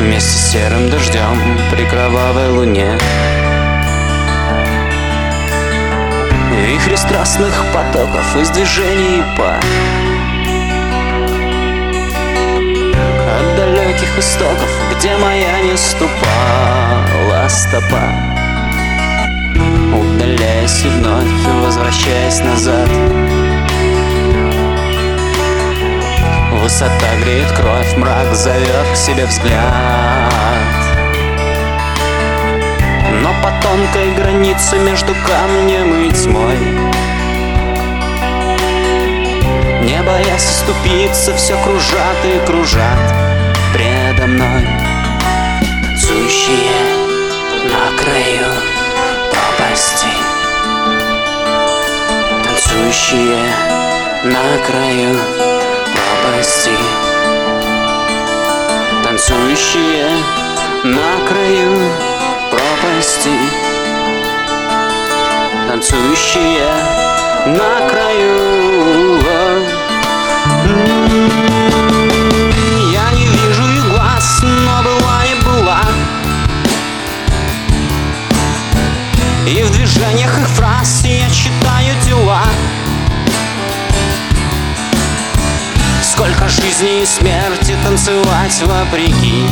вместе с серым дождем при кровавой луне. Вихри страстных потоков из движений па от далеких истоков, где моя не ступала стопа, удаляясь и вновь возвращаясь назад. Высота греет кровь, мрак зовет к себе взгляд, но по тонкой границе между камнем и тьмой, не боясь оступиться, все кружат и кружат предо мной. Танцующие на краю пропасти, танцующие на краю пропасти, танцующие на краю пропасти, танцующие на краю. Я не вижу их глаз, но была и была, и в движениях их фраз я читаю дела. Сколько жизни и смерти танцевать вопреки,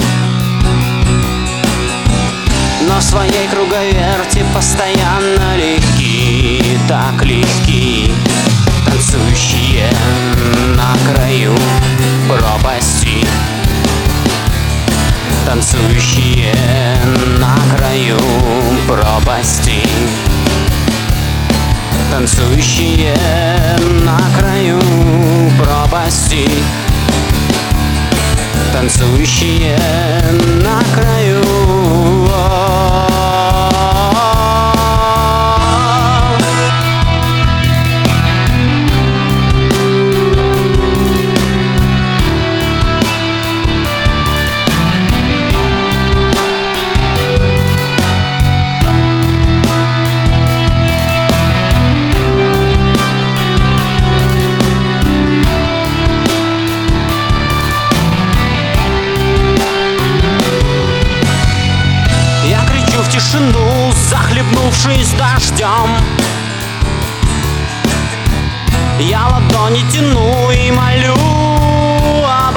но в своей круговерти постоянно легки, так легки. Танцующие на краю пропасти, танцующие на краю пропасти, танцующие на краю пропасти, танцующие на краю. Тишину, захлебнувшись дождем, я ладони тяну и молю об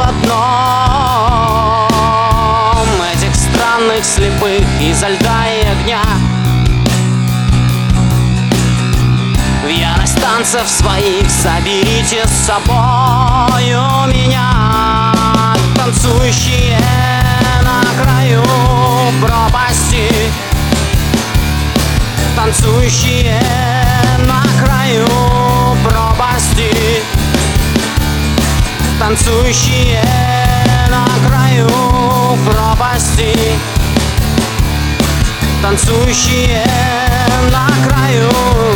одном: этих странных слепых изо льда и огня, в ярость танцев своих соберите с собою меня. Танцующие на краю пропасти, танцующие на краю пропасти, танцующие на краю пропасти, танцующие на краю.